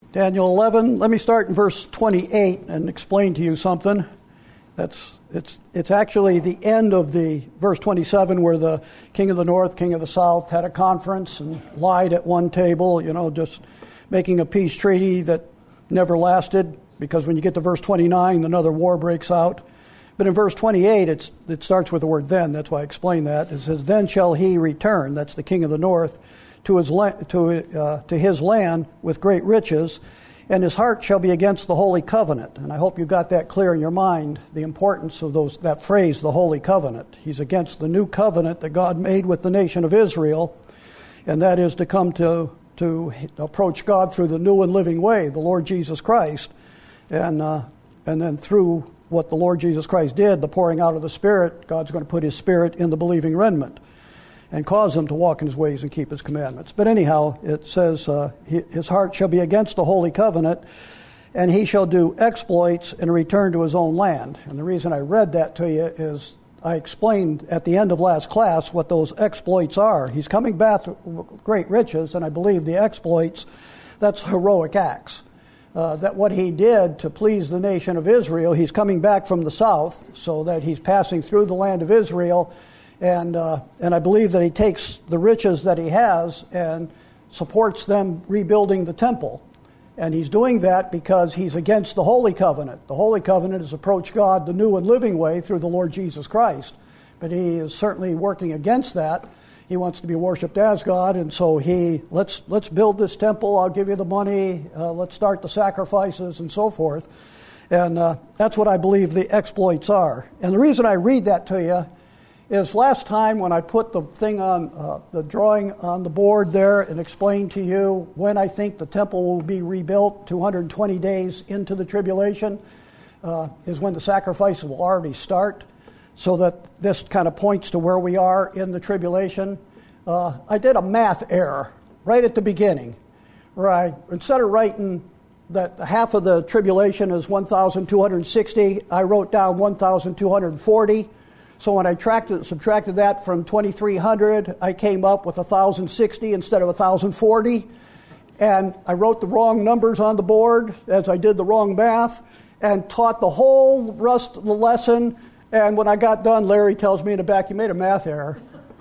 Daniel 11, let me start in verse 28 and explain to you something. It's actually the end of the verse 27 where the king of the north, king of the south had a conference and lied at one table, just making a peace treaty that never lasted, because when you get to verse 29, another war breaks out. But in verse 28, it starts with the word then. That's why I explained that. It says, then shall he return, that's the king of the north, to his land with great riches, and his heart shall be against the holy covenant. And I hope you got that clear in your mind, the importance of that phrase, the holy covenant. He's against the new covenant that God made with the nation of Israel, and that is to come to approach God through the new and living way, the Lord Jesus Christ. And then through what the Lord Jesus Christ did, the pouring out of the Spirit, God's going to put his Spirit in the believing remnant and cause them to walk in his ways and keep his commandments. But anyhow, it says, his heart shall be against the holy covenant, and he shall do exploits and return to his own land. And the reason I read that to you is I explained at the end of last class what those exploits are. He's coming back with great riches, and I believe the exploits, that's heroic acts. That what he did to please the nation of Israel, he's coming back from the south, so that he's passing through the land of Israel, and I believe that he takes the riches that he has and supports them rebuilding the temple. And he's doing that because he's against the Holy Covenant. The Holy Covenant is approach God the new and living way through the Lord Jesus Christ. But he is certainly working against that. He wants to be worshipped as God, and so let's build this temple, I'll give you the money, let's start the sacrifices and so forth. And that's what I believe the exploits are. And the reason I read that to you is last time when I put the thing on, the drawing on the board there and explained to you when I think the temple will be rebuilt, 220 days into the tribulation, is when the sacrifices will already start. So that this kind of points to where we are in the tribulation. I did a math error right at the beginning, where instead of writing that half of the tribulation is 1,260, I wrote down 1,240. So when I subtracted that from 2,300, I came up with 1,060 instead of 1,040. And I wrote the wrong numbers on the board as I did the wrong math, and taught the whole rest of the lesson. And when I got done, Larry tells me in the back, you made a math error.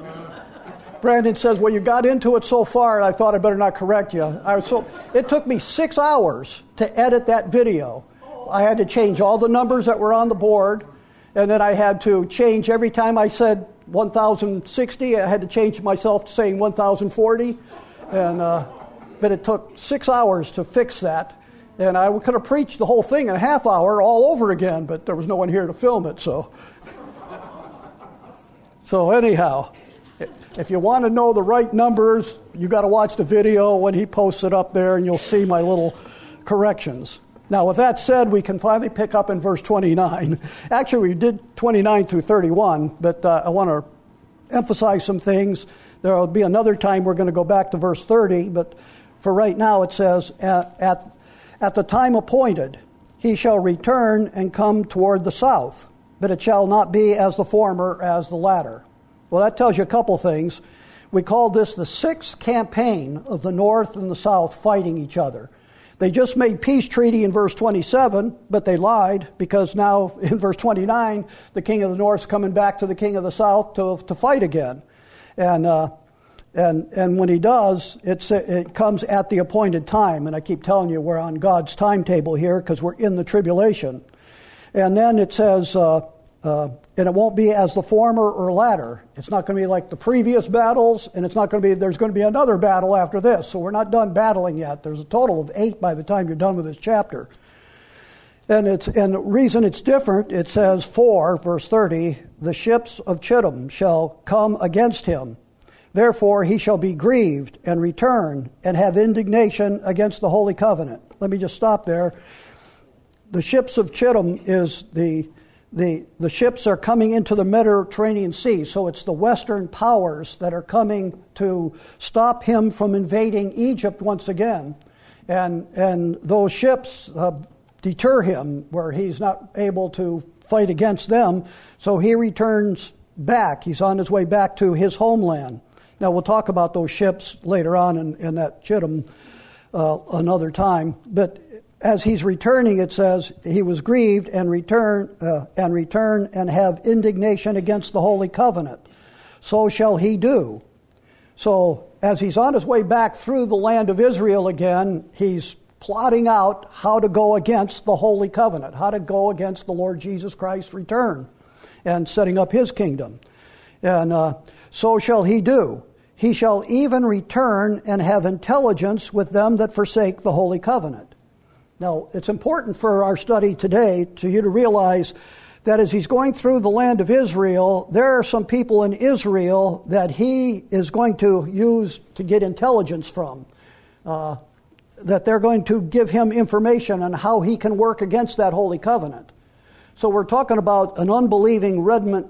Brandon says, well, you got into it so far, and I thought I better not correct you. It took me 6 hours to edit that video. I had to change all the numbers that were on the board, and then I had to change every time I said 1,060, I had to change myself to saying 1,040. But it took 6 hours to fix that. And I could have preached the whole thing in a half hour all over again, but there was no one here to film it. So anyhow, if you want to know the right numbers, you got to watch the video when he posts it up there, and you'll see my little corrections. Now, with that said, we can finally pick up in verse 29. Actually, we did 29 through 31, but I want to emphasize some things. There will be another time we're going to go back to verse 30, but for right now it says, At the time appointed, he shall return and come toward the south, but it shall not be as the former, as the latter. Well, that tells you a couple things. We call this the sixth campaign of the north and the south fighting each other. They just made peace treaty in verse 27, but they lied, because now in verse 29, the king of the north is coming back to the king of the south to fight again. And when he does, it comes at the appointed time. And I keep telling you, we're on God's timetable here because we're in the tribulation. And then it says, and it won't be as the former or latter. It's not going to be like the previous battles, and it's not going to be, there's going to be another battle after this. So we're not done battling yet. There's a total of 8 by the time you're done with this chapter. And the reason it's different, it says, for, verse 30, the ships of Chittim shall come against him. Therefore he shall be grieved and return and have indignation against the holy covenant. Let me just stop there. The ships of Chittim is the ships are coming into the Mediterranean Sea, so it's the Western powers that are coming to stop him from invading Egypt once again. And those ships deter him where he's not able to fight against them, so he returns back. He's on his way back to his homeland. Now, we'll talk about those ships later on in that Chittim another time. But as he's returning, it says, he was grieved and return and have indignation against the holy covenant. So shall he do. So as he's on his way back through the land of Israel again, he's plotting out how to go against the holy covenant, how to go against the Lord Jesus Christ's return and setting up his kingdom. And so shall he do. He shall even return and have intelligence with them that forsake the holy covenant. Now, it's important for our study today to you to realize that as he's going through the land of Israel, there are some people in Israel that he is going to use to get intelligence from, that they're going to give him information on how he can work against that holy covenant. So we're talking about an unbelieving remnant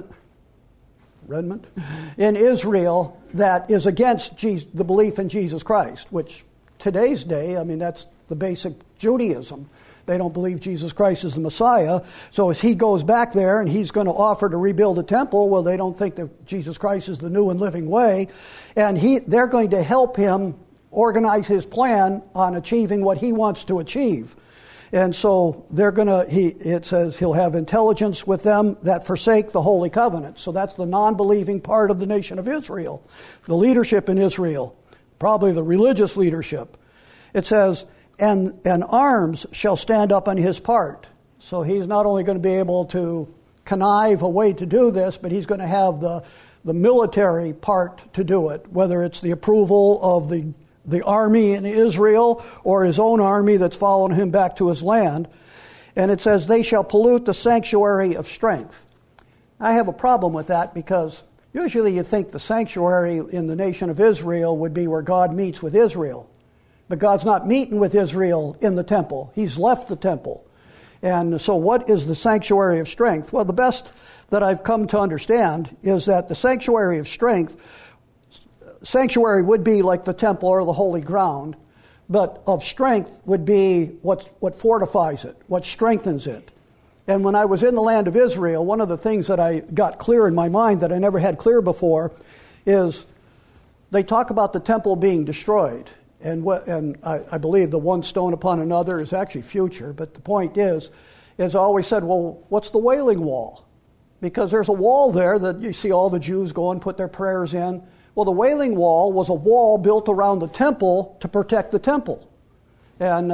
in Israel that is against the belief in Jesus Christ, which today's day, I mean, that's the basic Judaism. They don't believe Jesus Christ is the Messiah. So as he goes back there and he's going to offer to rebuild a temple, well, they don't think that Jesus Christ is the new and living way. And they're going to help him organize his plan on achieving what he wants to achieve. And so it says he'll have intelligence with them that forsake the holy covenant. So that's the non-believing part of the nation of Israel, the leadership in Israel, probably the religious leadership. It says, and arms shall stand up on his part. So he's not only going to be able to connive a way to do this, but he's going to have the military part to do it, whether it's the approval of the army in Israel or his own army that's following him back to his land. And it says, they shall pollute the sanctuary of strength. I have a problem with that because usually you think the sanctuary in the nation of Israel would be where God meets with Israel. But God's not meeting with Israel in the temple. He's left the temple. And so what is the sanctuary of strength? Well, the best that I've come to understand is that the sanctuary of strength, sanctuary would be like the temple or the holy ground, but of strength would be what fortifies it, what strengthens it. And when I was in the land of Israel, one of the things that I got clear in my mind that I never had clear before is they talk about the temple being destroyed. And I believe the one stone upon another is actually future. But the point is I always said, well, what's the Wailing Wall? Because there's a wall there that you see all the Jews go and put their prayers in. Well, the Wailing Wall was a wall built around the temple to protect the temple. And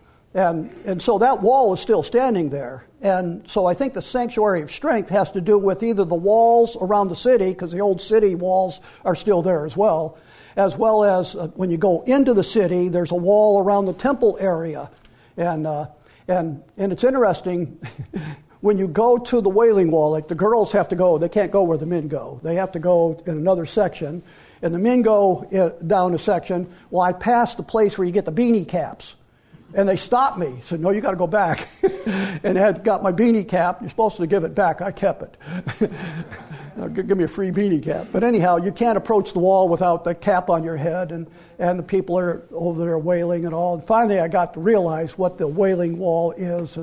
so that wall is still standing there. And so I think the sanctuary of strength has to do with either the walls around the city, because the old city walls are still there as well as when you go into the city, there's a wall around the temple area. And it's interesting, when you go to the Wailing Wall, like the girls have to go, they can't go where the men go. They have to go in another section. And the men go down a section. Well, I passed the place where you get the beanie caps. And they stopped me. Said, no, you got to go back. And I had got my beanie cap. You're supposed to give it back. I kept it. Give me a free beanie cap. But anyhow, you can't approach the wall without the cap on your head. And the people are over there wailing and all. And finally, I got to realize what the Wailing Wall is.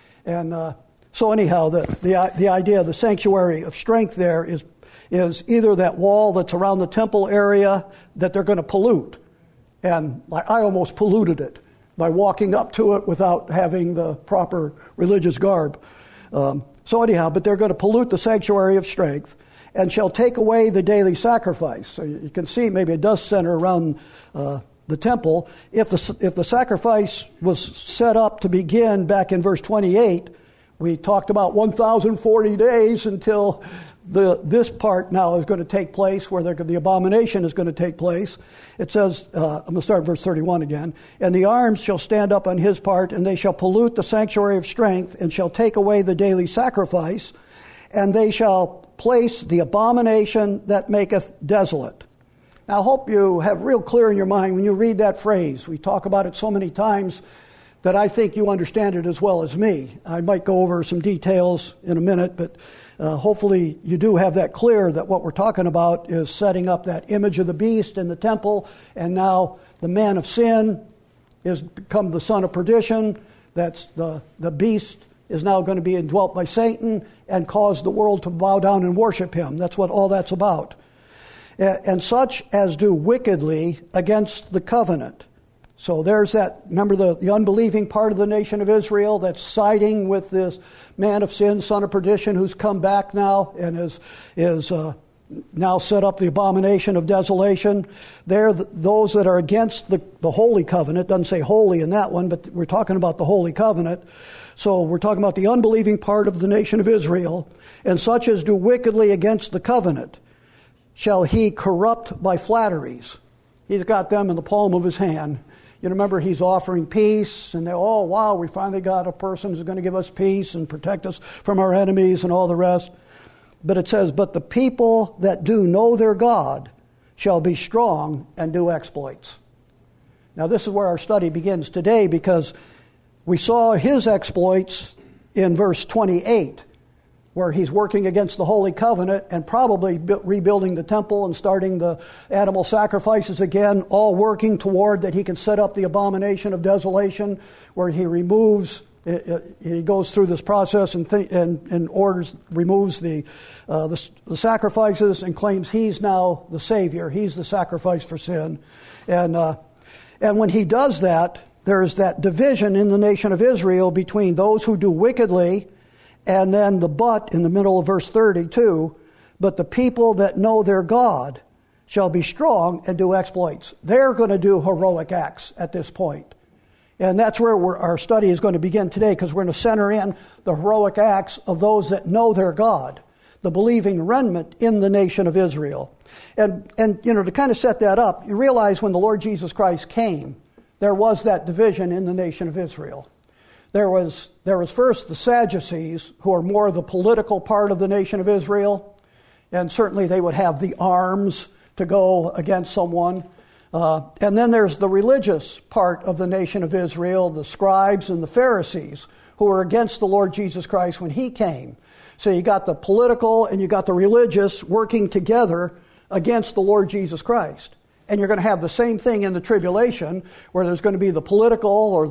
So anyhow, the idea of the sanctuary of strength there is either that wall that's around the temple area that they're going to pollute. And I almost polluted it by walking up to it without having the proper religious garb. So anyhow, but they're going to pollute the sanctuary of strength and shall take away the daily sacrifice. So you can see maybe it does center around the temple. If the sacrifice was set up to begin back in verse 28, we talked about 1,040 days until this part now is going to take place, where the abomination is going to take place. It says, I'm going to start in verse 31 again, and the arms shall stand up on his part, and they shall pollute the sanctuary of strength, and shall take away the daily sacrifice, and they shall place the abomination that maketh desolate. Now, I hope you have real clear in your mind when you read that phrase. We talk about it so many times that I think you understand it as well as me. I might go over some details in a minute, but hopefully you do have that clear that what we're talking about is setting up that image of the beast in the temple, and now the man of sin is become the son of perdition. That's the beast is now going to be indwelt by Satan and cause the world to bow down and worship him. That's what all that's about. And such as do wickedly against the covenant. So there's that, remember the unbelieving part of the nation of Israel that's siding with this man of sin, son of perdition, who's come back now and is now set up the abomination of desolation. They're those that are against the holy covenant. It doesn't say holy in that one, but we're talking about the holy covenant. So we're talking about the unbelieving part of the nation of Israel. And such as do wickedly against the covenant shall he corrupt by flatteries. He's got them in the palm of his hand. You remember he's offering peace, and oh, wow, we finally got a person who's going to give us peace and protect us from our enemies and all the rest. But it says, but the people that do know their God shall be strong and do exploits. Now this is where our study begins today, because we saw his exploits in verse 28, where he's working against the Holy Covenant and probably rebuilding the temple and starting the animal sacrifices again, all working toward that he can set up the abomination of desolation, where he removes, he goes through this process and removes the sacrifices and claims he's now the Savior, he's the sacrifice for sin. And when he does that, there's that division in the nation of Israel between those who do wickedly, and then the but in the middle of verse 32, but the people that know their God shall be strong and do exploits. They're going to do heroic acts at this point. And that's where our study is going to begin today, because we're going to center in the heroic acts of those that know their God, the believing remnant in the nation of Israel. And to kind of set that up, you realize when the Lord Jesus Christ came, there was that division in the nation of Israel. There was first the Sadducees, who are more the political part of the nation of Israel, and certainly they would have the arms to go against someone. And then there's the religious part of the nation of Israel, the scribes and the Pharisees, who were against the Lord Jesus Christ when he came. So you got the political and you got the religious working together against the Lord Jesus Christ. And you're going to have the same thing in the tribulation, where there's going to be the political or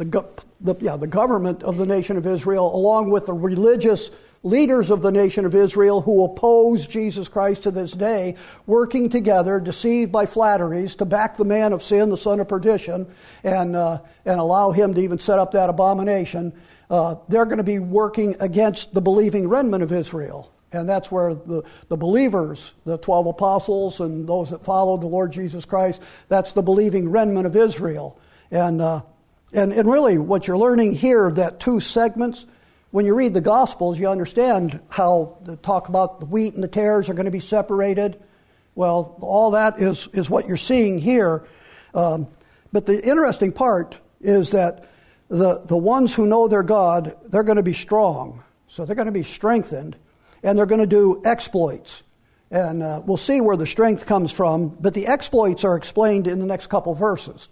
the government of the nation of Israel, along with the religious leaders of the nation of Israel who oppose Jesus Christ to this day, working together, deceived by flatteries, to back the man of sin, the son of perdition, and allow him to even set up that abomination. They're going to be working against the believing remnant of Israel. And that's where the believers, the 12 apostles and those that followed the Lord Jesus Christ, that's the believing remnant of Israel. And really what you're learning here, that two segments, when you read the Gospels, you understand how they talk about the wheat and the tares are going to be separated. Well, all that is what you're seeing here. But the interesting part is that the ones who know their God, they're going to be strong. So they're going to be strengthened. And they're going to do exploits. And we'll see where the strength comes from, but the exploits are explained in the next couple verses.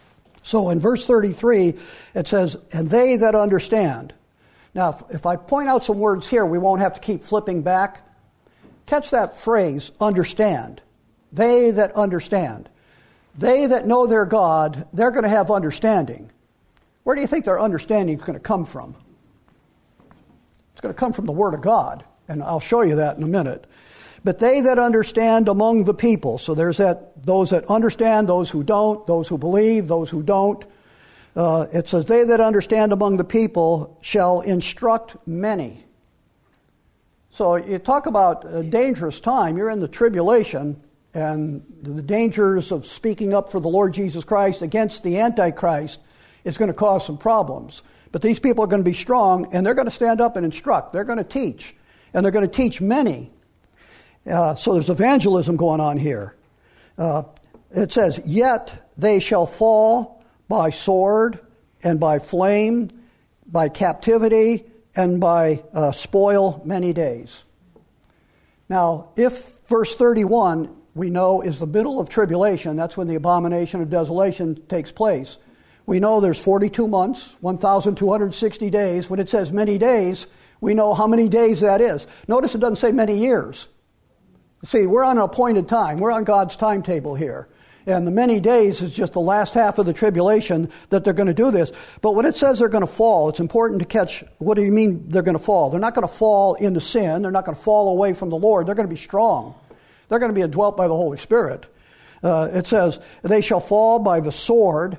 So in verse 33, it says, and they that understand. Now, if I point out some words here, we won't have to keep flipping back. Catch that phrase, understand. They that understand. They that know their God, they're going to have understanding. Where do you think their understanding is going to come from? It's going to come from the Word of God. And I'll show you that in a minute. But they that understand among the people. So there's those that understand, those who don't, those who believe, those who don't. It says, they that understand among the people shall instruct many. So you talk about a dangerous time. You're in the tribulation, and the dangers of speaking up for the Lord Jesus Christ against the Antichrist is going to cause some problems. But these people are going to be strong, and they're going to stand up and instruct. They're going to teach. And they're going to teach many. So there's evangelism going on here. It says, yet they shall fall by sword and by flame, by captivity, and by spoil many days. Now, if verse 31, we know, is the middle of tribulation, that's when the abomination of desolation takes place. We know there's 42 months, 1,260 days. When it says many days, we know how many days that is. Notice it doesn't say many years. See, we're on an appointed time. We're on God's timetable here. And the many days is just the last half of the tribulation that they're going to do this. But when it says they're going to fall, it's important to catch, what do you mean they're going to fall? They're not going to fall into sin. They're not going to fall away from the Lord. They're going to be strong. They're going to be indwelt by the Holy Spirit. It says, they shall fall by the sword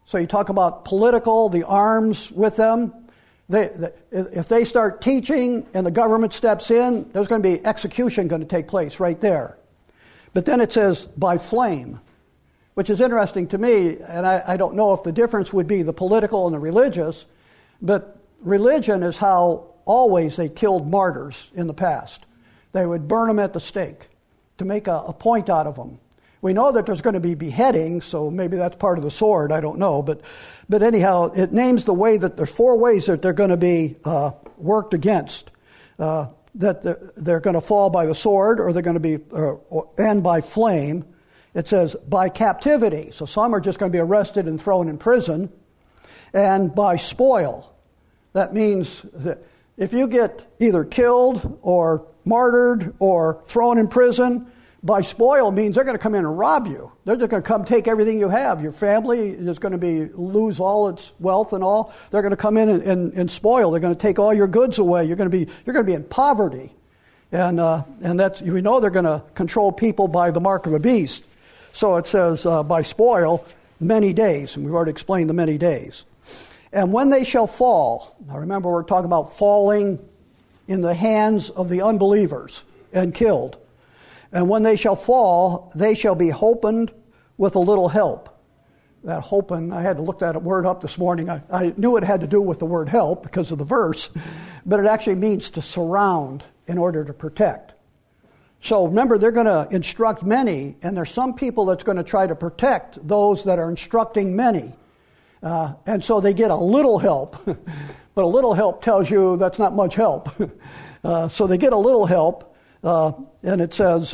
So you talk about political, the arms with them. If they start teaching and the government steps in, there's going to be execution going to take place right there. But then it says, by flame, which is interesting to me, and I don't know if the difference would be the political and the religious, but religion is how always they killed martyrs in the past. They would burn them at the stake to make a point out of them. We know that there's going to be beheading, so maybe that's part of the sword, I don't know. But anyhow, it names the way that there's 4 ways that they're going to be worked against. That they're going to fall by the sword, or they're going to be, and by flame. It says by captivity. So some are just going to be arrested and thrown in prison. And by spoil. That means that if you get either killed or martyred or thrown in prison, by spoil means they're going to come in and rob you. They're just going to come take everything you have. Your family is going to lose all its wealth and all. They're going to come in and spoil. They're going to take all your goods away. You're going to be in poverty, and that's, we know they're going to control people by the mark of a beast. So it says by spoil many days, and we've already explained the many days. And when they shall fall, now remember we're talking about falling in the hands of the unbelievers and killed. And when they shall fall, they shall be holpen with a little help. That holpen, I had to look that word up this morning. I knew it had to do with the word help because of the verse, but it actually means to surround in order to protect. So remember, they're going to instruct many, and there's some people that's going to try to protect those that are instructing many. And so they get a little help, but a little help tells you that's not much help. So they get a little help. And it says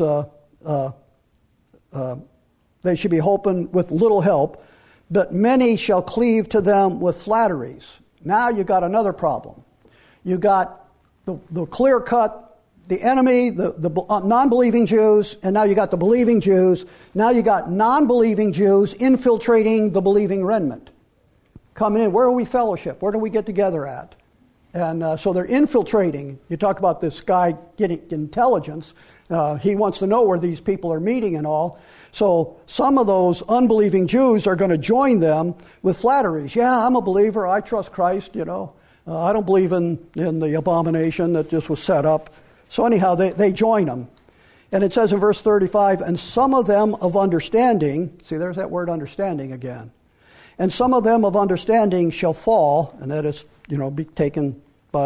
they should be holpen with little help, but many shall cleave to them with flatteries. Now you got another problem. You got the clear cut, the enemy, the non-believing Jews, and now you got the believing Jews. Now you got non-believing Jews infiltrating the believing remnant, coming in. Where do we fellowship? Where do we get together at? And so they're infiltrating. You talk about this guy getting intelligence. He wants to know where these people are meeting and all. So some of those unbelieving Jews are going to join them with flatteries. Yeah, I'm a believer. I trust Christ, I don't believe in the abomination that just was set up. So anyhow, they join them. And it says in verse 35, and some of them of understanding, see, there's that word understanding again. And some of them of understanding shall fall, and that is, be taken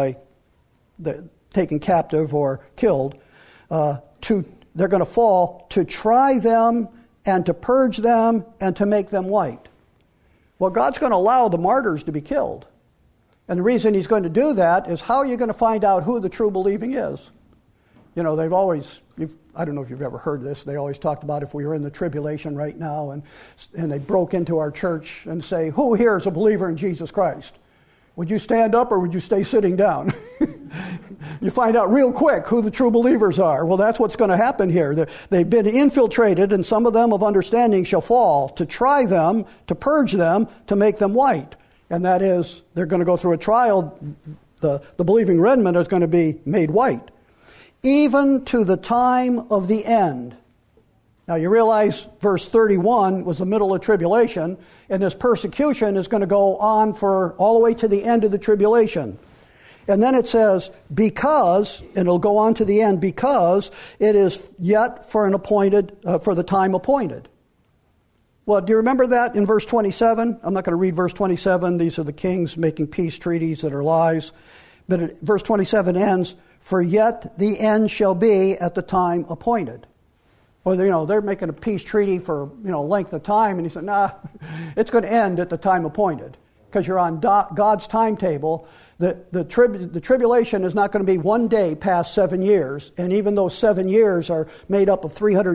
captive or killed. They're going to fall to try them and to purge them and to make them white. Well, God's going to allow the martyrs to be killed. And the reason he's going to do that is how are you going to find out who the true believing is? They've always, I don't know if you've ever heard this, they always talked about if we were in the tribulation right now and they broke into our church and say, who here is a believer in Jesus Christ? Would you stand up or would you stay sitting down? You find out real quick who the true believers are. Well, that's what's going to happen here. They've been infiltrated, and some of them of understanding shall fall to try them, to purge them, to make them white. And that is, they're going to go through a trial. The believing remnant is going to be made white. Even to the time of the end. Now you realize verse 31 was the middle of tribulation, and this persecution is going to go on for all the way to the end of the tribulation. And then it says, because, and it'll go on to the end, because it is yet for the time appointed. Well, do you remember that in verse 27? I'm not going to read verse 27. These are the kings making peace treaties that are lies. But verse 27 ends, for yet the end shall be at the time appointed. Well, they're making a peace treaty for, length of time. And he said, nah, it's going to end at the time appointed. Because you're on God's timetable. The tribulation is not going to be one day past 7 years. And even those 7 years are made up of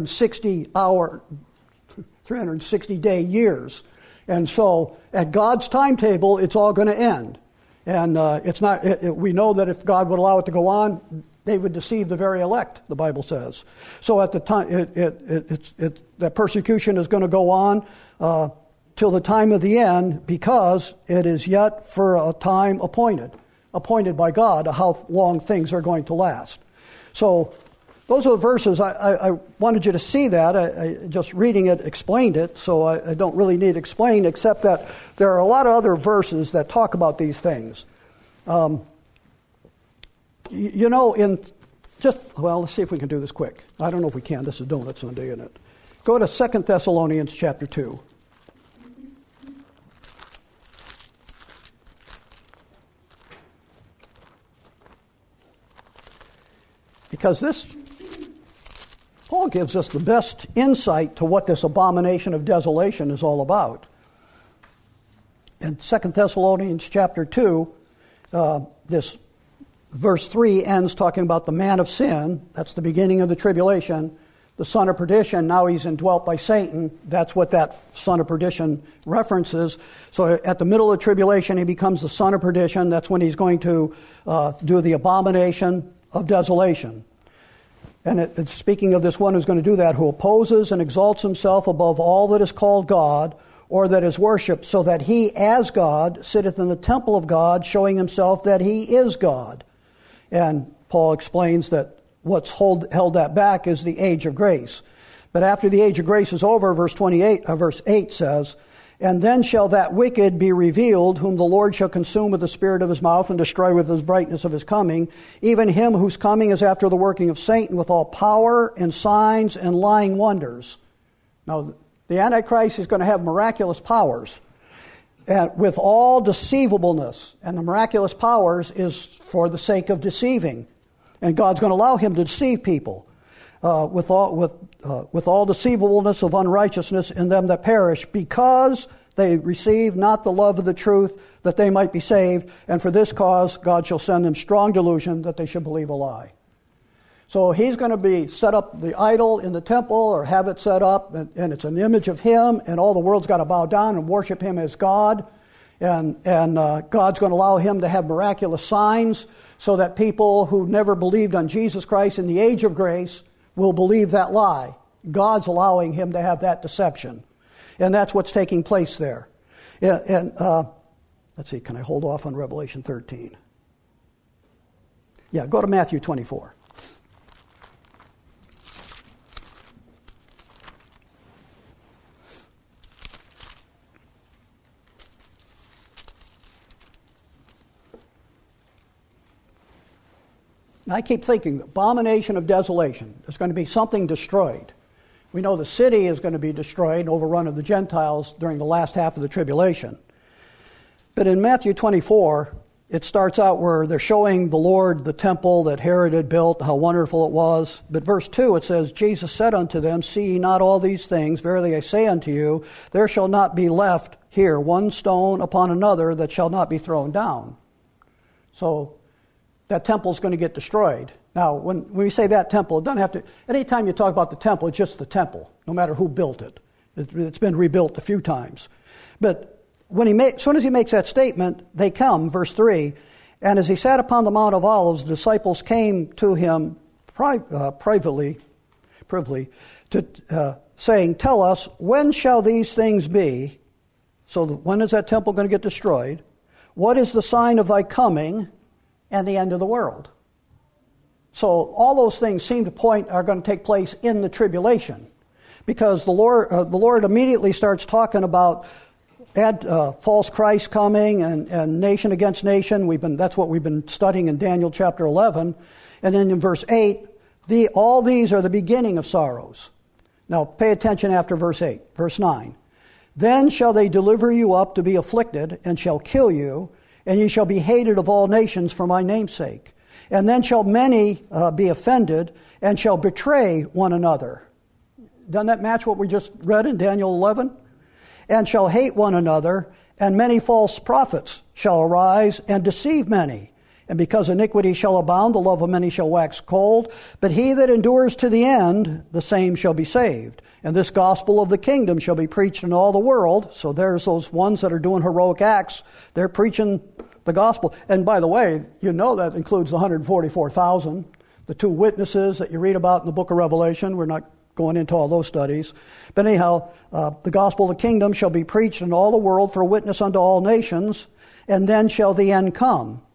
360-day years. And so at God's timetable, it's all going to end. And it's not. We know that if God would allow it to go on, they would deceive the very elect, the Bible says. So at the time, that persecution is going to go on till the time of the end, because it is yet for a time appointed by God, how long things are going to last. So those are the verses. I wanted you to see that. Just reading it explained it, so I don't really need to explain, except that there are a lot of other verses that talk about these things. Let's see if we can do this quick. I don't know if we can. This is Donut Sunday, isn't it? Go to 2 Thessalonians chapter 2. Because Paul gives us the best insight to what this abomination of desolation is all about. In 2 Thessalonians chapter 2, this verse 3 ends talking about the man of sin. That's the beginning of the tribulation. The son of perdition, now he's indwelt by Satan. That's what that son of perdition references. So at the middle of the tribulation, he becomes the son of perdition. That's when he's going to do the abomination of desolation. And it's speaking of this one who's going to do that, who opposes and exalts himself above all that is called God or that is worshipped, so that he, as God, sitteth in the temple of God, showing himself that he is God. And Paul explains that what's held that back is the age of grace. But after the age of grace is over, verse 8 says, and then shall that wicked be revealed, whom the Lord shall consume with the spirit of his mouth and destroy with his brightness of his coming, even him whose coming is after the working of Satan, with all power and signs and lying wonders. Now, the Antichrist is going to have miraculous powers, and with all deceivableness. And the miraculous powers is for the sake of deceiving. And God's going to allow him to deceive people. With all deceivableness of unrighteousness in them that perish, because they receive not the love of the truth, that they might be saved. And for this cause God shall send them strong delusion, that they should believe a lie. So he's going to be set up the idol in the temple, or have it set up, and it's an image of him, and all the world's got to bow down and worship him as God. And God's going to allow him to have miraculous signs, so that people who never believed on Jesus Christ in the age of grace will believe that lie. God's allowing him to have that deception. And that's what's taking place there. And let's see, can I hold off on Revelation 13? Yeah, go to Matthew 24. I keep thinking, abomination of desolation. There's going to be something destroyed. We know the city is going to be destroyed and overrun of the Gentiles during the last half of the tribulation. But in Matthew 24, it starts out where they're showing the Lord the temple that Herod had built, how wonderful it was. But verse 2, it says, Jesus said unto them, see ye not all these things? Verily I say unto you, there shall not be left here one stone upon another that shall not be thrown down. So that temple's going to get destroyed. Now, when we say that temple, it doesn't have to... Anytime you talk about the temple, it's just the temple, no matter who built it. It's been rebuilt a few times. But as soon as he makes that statement, they come, verse 3, and as he sat upon the Mount of Olives, the disciples came to him privily, saying, tell us, when shall these things be? So when is that temple going to get destroyed? What is the sign of thy coming and the end of the world? So all those things seem to point are going to take place in the tribulation, because the Lord immediately starts talking about false Christ coming and nation against nation. That's what we've been studying in Daniel chapter 11, and then in verse 8, all these are the beginning of sorrows. Now pay attention after verse 8, verse 9. Then shall they deliver you up to be afflicted, and shall kill you, and ye shall be hated of all nations for my name's sake. And then shall many be offended, and shall betray one another. Doesn't that match what we just read in Daniel 11? And shall hate one another, and many false prophets shall arise and deceive many. And because iniquity shall abound, the love of many shall wax cold. But he that endures to the end, the same shall be saved. And this gospel of the kingdom shall be preached in all the world. So there's those ones that are doing heroic acts. They're preaching the gospel. And by the way, you know that includes the 144,000, the two witnesses that you read about in the book of Revelation. We're not going into all those studies. But anyhow, the gospel of the kingdom shall be preached in all the world for a witness unto all nations, and then shall the end come.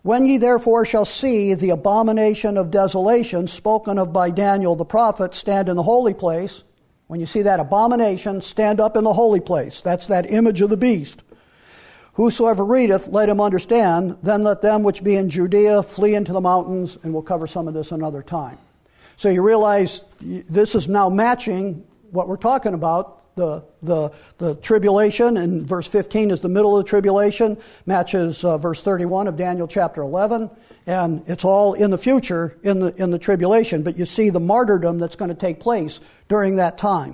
When ye therefore shall see the abomination of desolation spoken of by Daniel the prophet stand in the holy place, when you see that abomination stand up in the holy place, that's that image of the beast. Whosoever readeth, let him understand. Then let them which be in Judea flee into the mountains, and we'll cover some of this another time. So you realize this is now matching what we're talking about. The tribulation, and verse 15 is the middle of the tribulation, matches verse 31 of Daniel chapter 11, and it's all in the future in the tribulation. But you see the martyrdom that's going to take place during that time.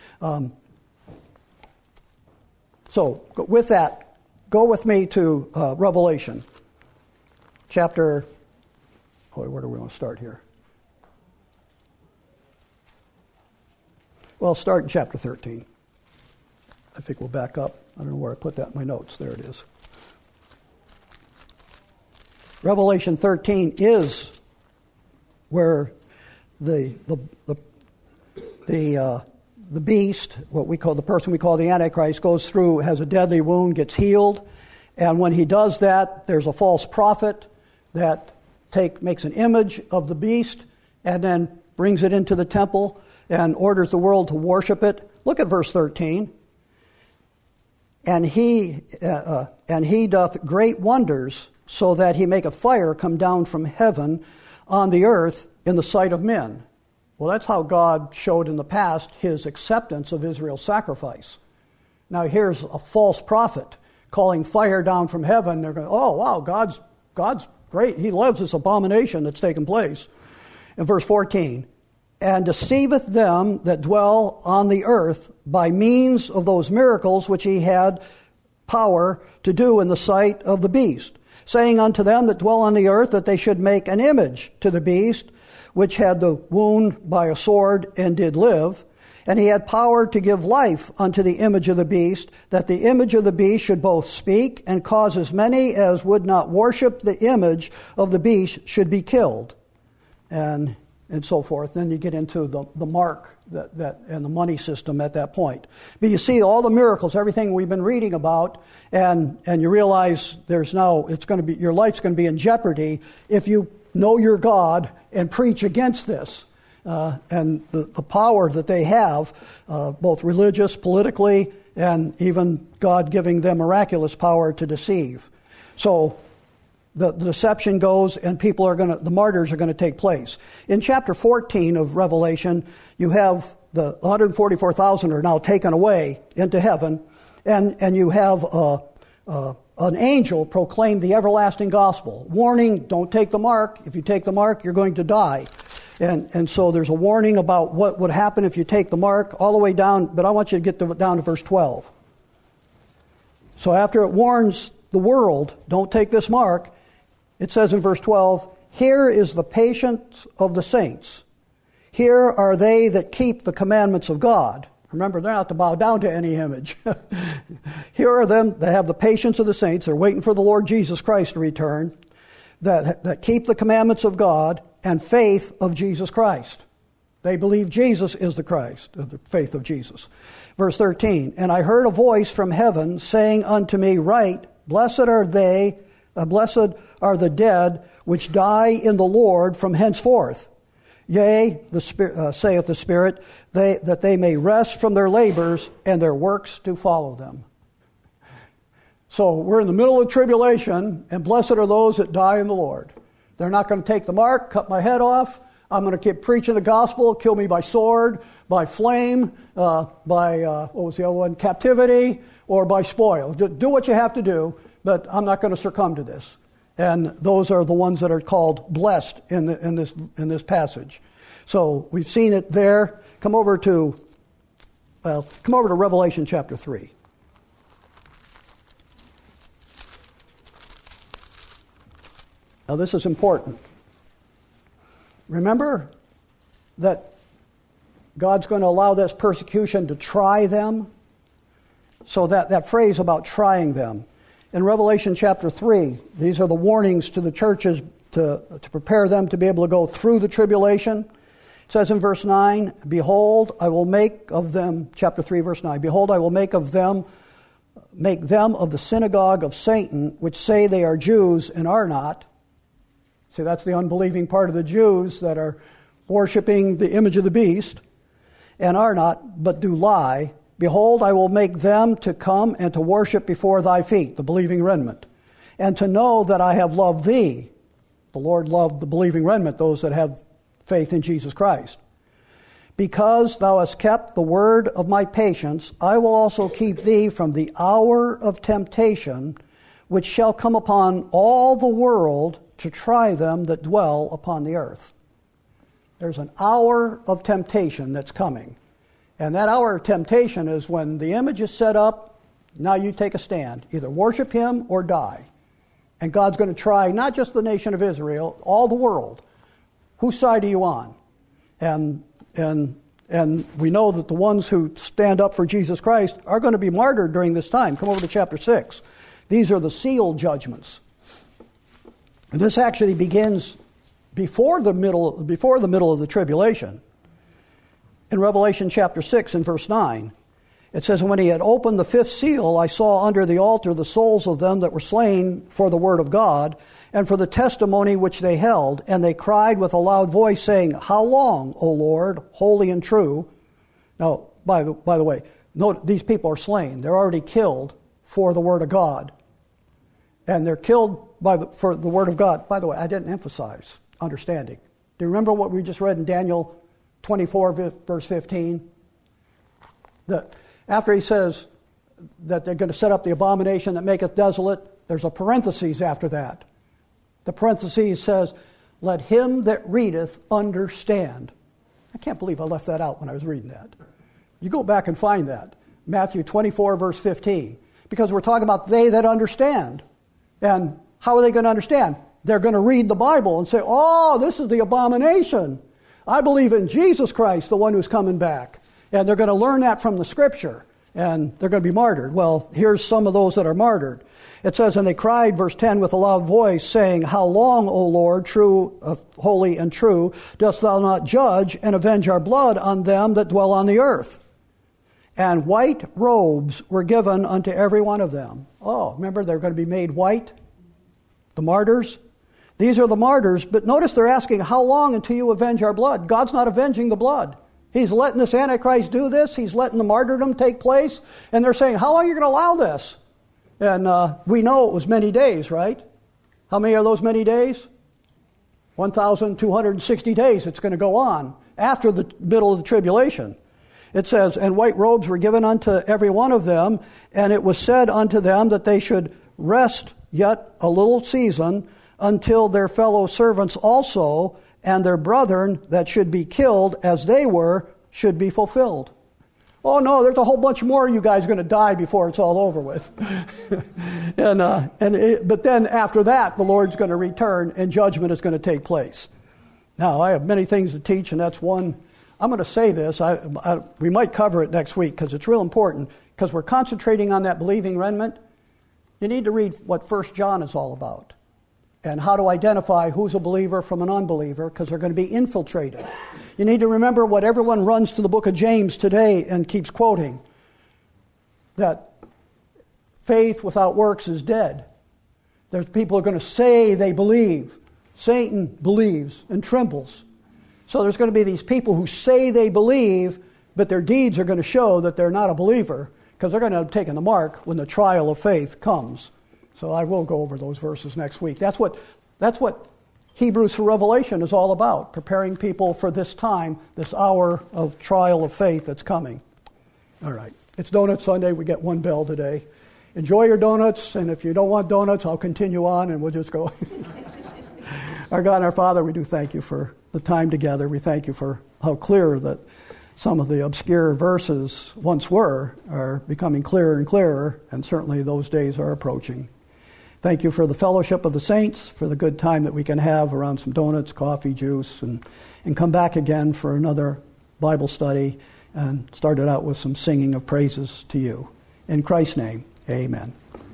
So with that, go with me to Revelation chapter. Where do we want to start here? Well, start in chapter 13. I think we'll back up. I don't know where I put that in my notes. There it is. Revelation 13 is where the beast, the person we call the Antichrist, goes through, has a deadly wound, gets healed, and when he does that, there's a false prophet that makes an image of the beast and then brings it into the temple and orders the world to worship it. Look at verse 13. And he doth great wonders, so that he maketh fire come down from heaven on the earth in the sight of men. Well, that's how God showed in the past his acceptance of Israel's sacrifice. Now here's a false prophet calling fire down from heaven. They're going, oh wow, God's great. He loves this abomination that's taken place. In verse 14, and deceiveth them that dwell on the earth by means of those miracles which he had power to do in the sight of the beast, saying unto them that dwell on the earth that they should make an image to the beast, which had the wound by a sword and did live. And he had power to give life unto the image of the beast, that the image of the beast should both speak and cause as many as would not worship the image of the beast should be killed. And so forth. Then you get into the mark that and the money system at that point. But you see all the miracles, everything we've been reading about, and you realize your life's going to be in jeopardy if you know your God and preach against this. And the power that they have, both religious, politically, and even God giving them miraculous power to deceive. So the deception goes, and the martyrs are going to take place. In chapter 14 of Revelation, you have the 144,000 are now taken away into heaven, and you have an angel proclaim the everlasting gospel. Warning, don't take the mark. If you take the mark, you're going to die. And so there's a warning about what would happen if you take the mark all the way down, but I want you to get down to verse 12. So after it warns the world, don't take this mark, it says in verse 12, here is the patience of the saints. Here are they that keep the commandments of God. Remember, they're not to bow down to any image. Here are them that have the patience of the saints. They're waiting for the Lord Jesus Christ to return, that keep the commandments of God and faith of Jesus Christ. They believe Jesus is the Christ, the faith of Jesus. Verse 13, and I heard a voice from heaven saying unto me, write, blessed are the dead which die in the Lord from henceforth. Yea, saith the Spirit, that they may rest from their labors and their works to follow them. So we're in the middle of tribulation, and blessed are those that die in the Lord. They're not going to take the mark, cut my head off. I'm going to keep preaching the gospel, kill me by sword, by flame, captivity, or by spoil. Do what you have to do, but I'm not going to succumb to this. And those are the ones that are called blessed in this passage. So we've seen it there. Come over to Revelation chapter 3. Now this is important. Remember that God's going to allow this persecution to try them. So that phrase about trying them. In Revelation chapter 3, these are the warnings to the churches to prepare them to be able to go through the tribulation. It says in verse 9, behold, I will make of them, chapter 3, verse 9, behold, I will make of them make them of the synagogue of Satan, which say they are Jews and are not. See, that's the unbelieving part of the Jews that are worshiping the image of the beast, and are not, but do lie. Behold, I will make them to come and to worship before thy feet, the believing remnant, and to know that I have loved thee. The Lord loved the believing remnant, those that have faith in Jesus Christ. Because thou hast kept the word of my patience, I will also keep thee from the hour of temptation, which shall come upon all the world to try them that dwell upon the earth. There's an hour of temptation that's coming. And that hour of temptation is when the image is set up, now you take a stand. Either worship him or die. And God's going to try not just the nation of Israel, all the world. Whose side are you on? And we know that the ones who stand up for Jesus Christ are going to be martyred during this time. Come over to chapter 6. These are the seal judgments. And this actually begins before the middle of the tribulation. In Revelation chapter 6 and verse 9, it says, "When he had opened the fifth seal, I saw under the altar the souls of them that were slain for the word of God and for the testimony which they held. And they cried with a loud voice, saying, How long, O Lord, holy and true?" Now, by the way, note these people are slain. They're already killed for the word of God. And they're killed for the word of God. By the way, I didn't emphasize understanding. Do you remember what we just read in Daniel 24, verse 15? After he says that they're going to set up the abomination that maketh desolate, there's a parenthesis after that. The parenthesis says, "Let him that readeth understand." I can't believe I left that out when I was reading that. You go back and find that. Matthew 24, verse 15. Because we're talking about they that understand. And how are they going to understand? They're going to read the Bible and say, "Oh, this is the abomination. I believe in Jesus Christ, the one who's coming back." And they're going to learn that from the Scripture, and they're going to be martyred. Well, here's some of those that are martyred. It says, "And they cried," verse 10, "with a loud voice, saying, How long, O Lord, holy and true, dost thou not judge and avenge our blood on them that dwell on the earth? And white robes were given unto every one of them." Oh, remember, they're going to be made white? The martyrs? These are the martyrs, but notice they're asking, "How long until you avenge our blood?" God's not avenging the blood. He's letting this Antichrist do this. He's letting the martyrdom take place. And they're saying, "How long are you going to allow this?" And we know it was many days, right? How many are those many days? 1,260 days it's going to go on after the middle of the tribulation. It says, "And white robes were given unto every one of them, and it was said unto them that they should rest yet a little season until their fellow servants also and their brethren that should be killed as they were should be fulfilled." Oh no, there's a whole bunch more of you guys going to die before it's all over with. But then after that, the Lord's going to return and judgment is going to take place. Now, I have many things to teach, and that's one. I'm going to say this. We might cover it next week because it's real important, because we're concentrating on that believing remnant. You need to read what 1 John is all about and how to identify who's a believer from an unbeliever, because they're going to be infiltrated. You need to remember what everyone runs to the book of James today and keeps quoting, that faith without works is dead. There's people who are going to say they believe. Satan believes and trembles. So there's going to be these people who say they believe, but their deeds are going to show that they're not a believer, because they're going to have taken the mark when the trial of faith comes. So I will go over those verses next week. That's what Hebrews for Revelation is all about, preparing people for this time, this hour of trial of faith that's coming. All right. It's Donut Sunday. We get one bell today. Enjoy your donuts, and if you don't want donuts, I'll continue on and we'll just go. Our God and our Father, we do thank you for the time together. We thank you for how clear that some of the obscure verses once were are becoming clearer and clearer, and certainly those days are approaching. Thank you for the fellowship of the saints, for the good time that we can have around some donuts, coffee, juice, and come back again for another Bible study and start it out with some singing of praises to you. In Christ's name, amen.